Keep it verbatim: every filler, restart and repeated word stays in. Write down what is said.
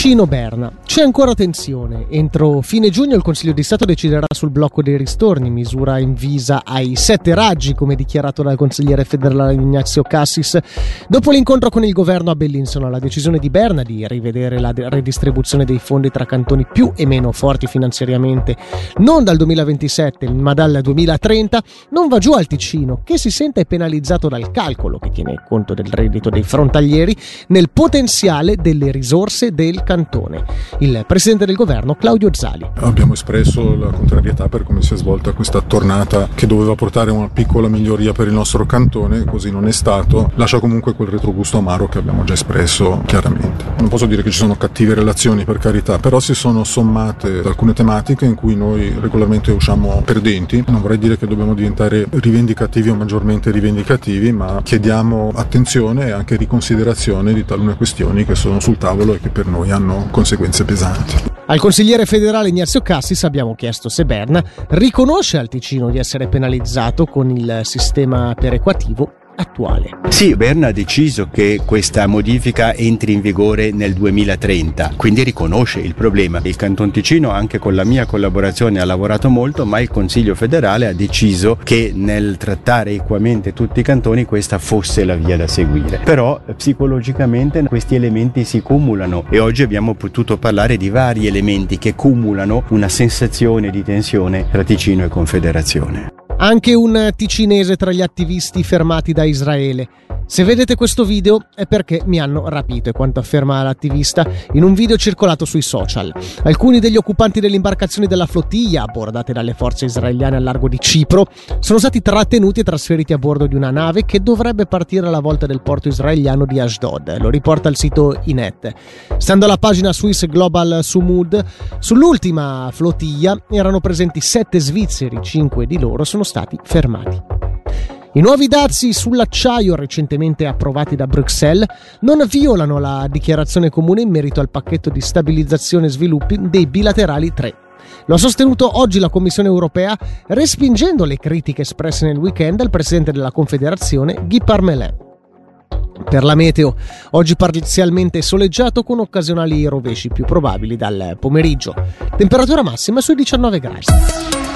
Ticino-Berna. C'è ancora tensione. Entro fine giugno il Consiglio di Stato deciderà sul blocco dei ristorni, misura invisa ai sette raggi, come dichiarato dal consigliere federale Ignazio Cassis. Dopo l'incontro con il governo a Bellinzona, la decisione di Berna di rivedere la redistribuzione dei fondi tra cantoni più e meno forti finanziariamente, non dal duemilaventisette ma dal duemilatrenta, non va giù al Ticino, che si sente penalizzato dal calcolo, che tiene conto del reddito dei frontalieri, nel potenziale delle risorse del cantone. Il presidente del governo Claudio Zali. Abbiamo espresso la contrarietà per come si è svolta questa tornata, che doveva portare una piccola miglioria per il nostro cantone, così non è stato. Lascia comunque quel retrogusto amaro che abbiamo già espresso chiaramente. Non posso dire che ci sono cattive relazioni, per carità, però si sono sommate alcune tematiche in cui noi regolarmente usciamo perdenti. Non vorrei dire che dobbiamo diventare rivendicativi o maggiormente rivendicativi, ma chiediamo attenzione e anche riconsiderazione di talune questioni che sono sul tavolo e che per noi hanno conseguenze pesanti. Al consigliere federale Ignazio Cassis abbiamo chiesto se Berna riconosce al Ticino di essere penalizzato con il sistema perequativo attuale. Sì, Berna ha deciso che questa modifica entri in vigore nel duemilatrenta, quindi riconosce il problema. Il Canton Ticino, anche con la mia collaborazione, ha lavorato molto, ma il Consiglio federale ha deciso che nel trattare equamente tutti i cantoni questa fosse la via da seguire. Però psicologicamente questi elementi si cumulano e oggi abbiamo potuto parlare di vari elementi che cumulano una sensazione di tensione tra Ticino e Confederazione. Anche un ticinese tra gli attivisti fermati da Israele. Se vedete questo video è perché mi hanno rapito, è quanto afferma l'attivista in un video circolato sui social. Alcuni degli occupanti delle imbarcazioni della flottiglia, abbordate dalle forze israeliane al largo di Cipro, sono stati trattenuti e trasferiti a bordo di una nave che dovrebbe partire alla volta del porto israeliano di Ashdod. Lo riporta il sito Inet. Stando alla pagina Swiss Global Sumud, sull'ultima flottiglia erano presenti sette svizzeri, cinque di loro sono stati fermati. I nuovi dazi sull'acciaio recentemente approvati da Bruxelles non violano la dichiarazione comune in merito al pacchetto di stabilizzazione e sviluppi dei bilaterali tre. Lo ha sostenuto oggi la Commissione europea, respingendo le critiche espresse nel weekend dal presidente della Confederazione Guy Parmelin. Per la meteo, oggi parzialmente soleggiato con occasionali rovesci più probabili dal pomeriggio. Temperatura massima sui diciannove gradi.